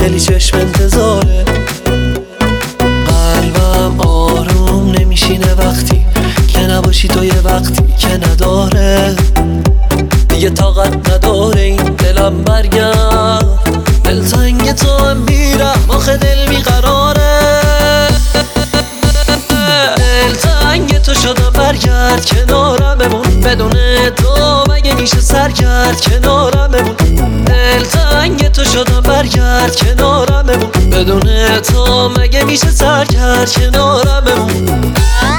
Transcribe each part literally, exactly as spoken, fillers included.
خیلی چشم انتظاره. قلبم آروم نمیشینه وقتی که نباشی تو، یه وقتی که نداره دیگه طاقت نداره این دلم برگرد. دلتنگ تو هم میرم آخه دل بیقراره. دلتنگ تو شدم برگرد کنارم بمون، بدون تو مگه میشه سرگرد کنارم بمون. دلتنگ تو شدم برگرد کنارم بمون، بدون تو مگه میشه سرگرد کنارم بمون.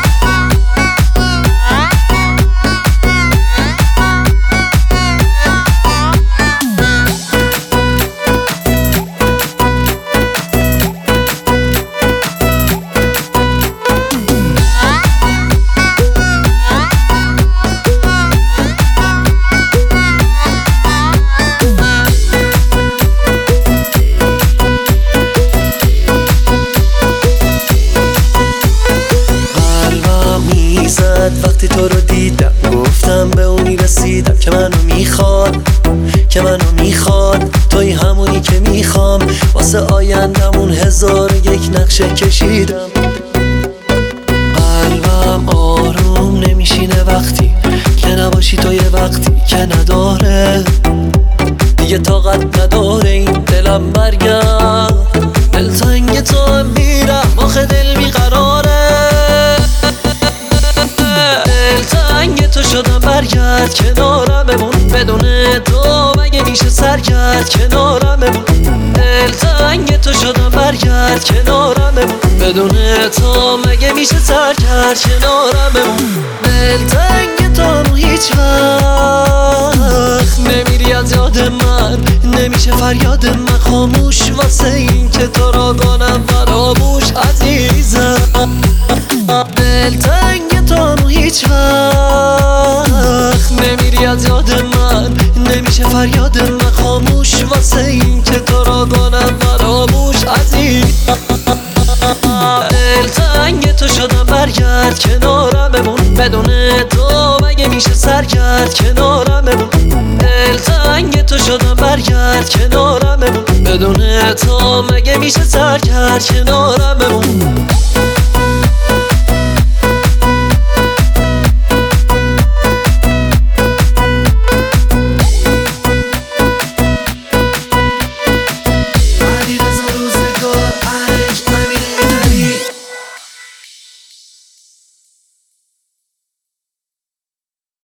وقتی تو رو دیدم گفتم به اونی رسیدم که منو میخواد، که منو میخواد. توی همونی که میخوام، واسه آیندمون هزار یک نقشه کشیدم. قلبم آروم نمیشینه وقتی که نباشی تو، یه وقتی که نداره دیگه طاقت نداره این دلم برگرد. دلتنگ تو هم میرم آخه دل بیقراره. دلتنگ تو شدم برگرد کنارم بمون، بدون تو مگه میشه سرگرد کنارم بمون. دلتنگ تو شدم برگرد کنارم بمون، بدون تو مگه میشه سرگرد کنارم بمون. دلتنگ تو هیچ وقت نمیری از یاد من، نمیشه فریاد من خاموش واسه این که تو را کنم فراموش عزیزم. دلتنگ تو هیچ وقت نمیری از یاد من، نمیشه فریاد من خاموش واسه این که تو را کنم فراموش عزیزم. دلتنگ تو شدم برگرد کنارم بمون، بدون تو مگه میشه سرگرد کنارم بمون. دلتنگ تو شدم برگرد کنارم بمون، بدون تو مگه میشه سرگرد کنارم بمون.